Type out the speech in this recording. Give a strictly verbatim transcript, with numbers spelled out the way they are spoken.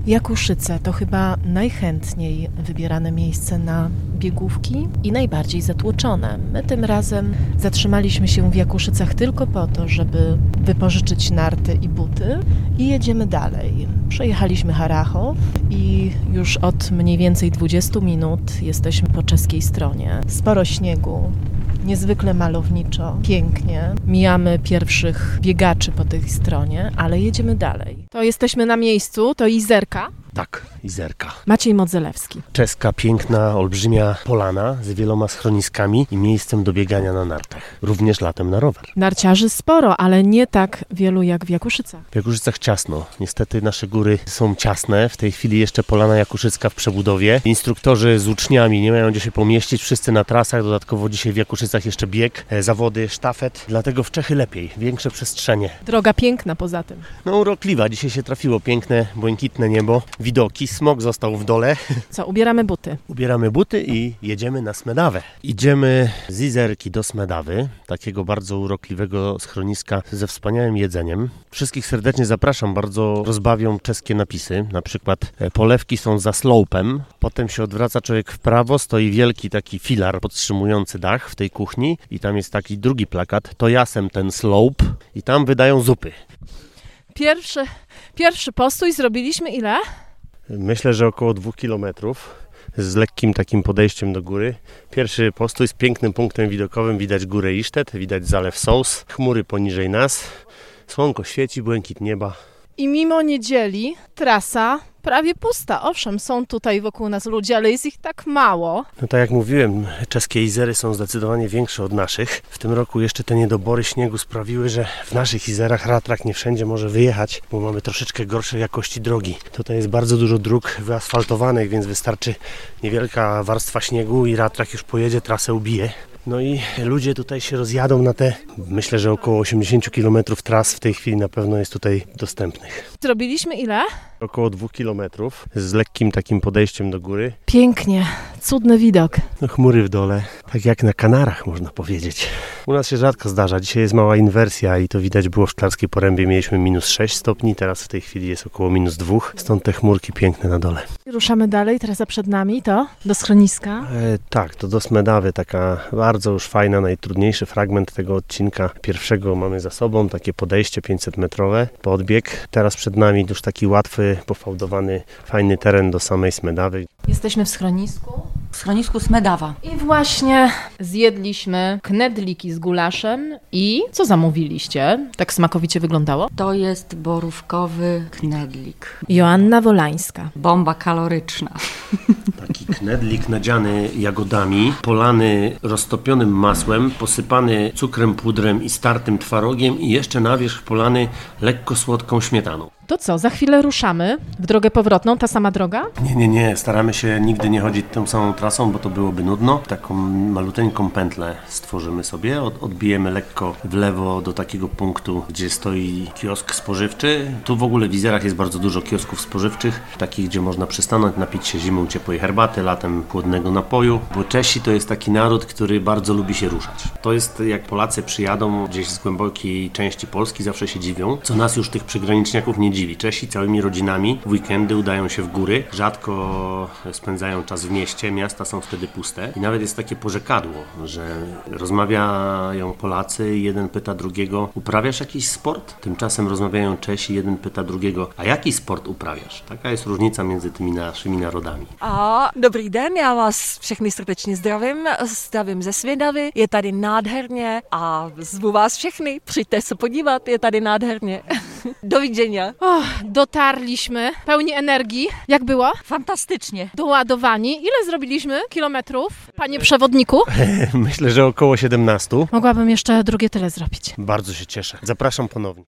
Jakuszyce to chyba najchętniej wybierane miejsce na biegówki i najbardziej zatłoczone. My tym razem zatrzymaliśmy się w Jakuszycach tylko po to, żeby wypożyczyć narty i buty i jedziemy dalej. Przejechaliśmy Harachow i już od mniej więcej dwudziestu minut jesteśmy po czeskiej stronie. Sporo śniegu. Niezwykle malowniczo, pięknie. Mijamy pierwszych biegaczy po tej stronie, ale jedziemy dalej. To jesteśmy na miejscu, to Izerka. Tak, Izerka. Maciej Modzelewski. Czeska, piękna, olbrzymia polana z wieloma schroniskami i miejscem do biegania na nartach. Również latem na rower. Narciarzy sporo, ale nie tak wielu jak w Jakuszycach. W Jakuszycach ciasno. Niestety nasze góry są ciasne. W tej chwili jeszcze polana jakuszycka w przebudowie. Instruktorzy z uczniami nie mają gdzie się pomieścić. Wszyscy na trasach. Dodatkowo dzisiaj w Jakuszycach jeszcze bieg, zawody, sztafet. Dlatego w Czechy lepiej. Większe przestrzenie. Droga piękna poza tym. No urokliwa. Dzisiaj się trafiło piękne, błękitne niebo. Widoki. Smok został w dole. Co, ubieramy buty? Ubieramy buty i jedziemy na Smedawę. Idziemy z Izerki do Smedawy, takiego bardzo urokliwego schroniska ze wspaniałym jedzeniem. Wszystkich serdecznie zapraszam, bardzo rozbawią czeskie napisy. Na przykład polewki są za slopem, potem się odwraca człowiek w prawo, stoi wielki taki filar podtrzymujący dach w tej kuchni i tam jest taki drugi plakat, to jasem ten slope i tam wydają zupy. Pierwszy, pierwszy postój zrobiliśmy ile? Myślę, że około dwóch kilometrów z lekkim takim podejściem do góry. Pierwszy postój z pięknym punktem widokowym. Widać górę Isztet, widać zalew Sous, chmury poniżej nas. Słonko świeci, błękit nieba. I mimo niedzieli trasa prawie pusta. Owszem, są tutaj wokół nas ludzie, ale jest ich tak mało. No tak jak mówiłem, czeskie Izery są zdecydowanie większe od naszych. W tym roku jeszcze te niedobory śniegu sprawiły, że w naszych Izerach ratrak nie wszędzie może wyjechać, bo mamy troszeczkę gorszej jakości drogi. Tutaj jest bardzo dużo dróg wyasfaltowanych, więc wystarczy niewielka warstwa śniegu i ratrak już pojedzie, trasę ubije. No i ludzie tutaj się rozjadą na te, myślę, że około osiemdziesiąt kilometrów tras w tej chwili na pewno jest tutaj dostępnych. Zrobiliśmy ile? Około dwóch kilometrów z lekkim takim podejściem do góry. Pięknie, cudny widok. No chmury w dole, tak jak na Kanarach można powiedzieć. U nas się rzadko zdarza, dzisiaj jest mała inwersja i to widać było w Szklarskiej Porębie, mieliśmy minus sześć stopni, teraz w tej chwili jest około minus dwa, stąd te chmurki piękne na dole. Ruszamy dalej, trasa przed nami to do schroniska. E, tak, to do Smedawy, taka bardzo już fajna, najtrudniejszy fragment tego odcinka pierwszego mamy za sobą, takie podejście pięćset metrowe, podbieg. Teraz przed nami już taki łatwy, pofałdowany, fajny teren do samej Smedawy. Jesteśmy w schronisku. W schronisku Smedawa. I właśnie zjedliśmy knedliki z gulaszem i co zamówiliście? Tak smakowicie wyglądało? To jest borówkowy knedlik. Joanna Wolańska. Bomba kaloryczna. Taki knedlik nadziany jagodami, polany roztopionym masłem, posypany cukrem, pudrem i startym twarogiem i jeszcze na wierzch polany lekko słodką śmietaną. To co, za chwilę ruszamy w drogę powrotną, ta sama droga? Nie, nie, nie. Staramy się nigdy nie chodzić tą samą trasą, bo to byłoby nudno. Taką maluteńką pętlę stworzymy sobie. Od, odbijemy lekko w lewo do takiego punktu, gdzie stoi kiosk spożywczy. Tu w ogóle w Izerach jest bardzo dużo kiosków spożywczych, takich, gdzie można przystanąć, napić się zimą ciepłej herbaty, latem chłodnego napoju. Bo Czesi to jest taki naród, który bardzo lubi się ruszać. To jest jak Polacy przyjadą gdzieś z głębokiej części Polski, zawsze się dziwią, co nas już tych przygraniczniaków nie dziwi. Czesi całymi rodzinami w weekendy udają się w góry, rzadko spędzają czas w mieście, miasta są wtedy puste i nawet jest takie porzekadło, że rozmawiają Polacy i jeden pyta drugiego, uprawiasz jakiś sport? Tymczasem rozmawiają Czesi, jeden pyta drugiego, a jaki sport uprawiasz? Taka jest różnica między tymi naszymi narodami. A dobrý den, já vás všechny srdečně zdravím, zdravím ze Svědavy, je tady nádherně a zvu vás všechny, přijďte se podívat, je tady nádherně. Do widzenia. O, dotarliśmy, pełni energii. Jak było? Fantastycznie. Doładowani. Ile zrobiliśmy kilometrów, panie przewodniku? Myślę, że około siedemnaście. Mogłabym jeszcze drugie tyle zrobić. Bardzo się cieszę. Zapraszam ponownie.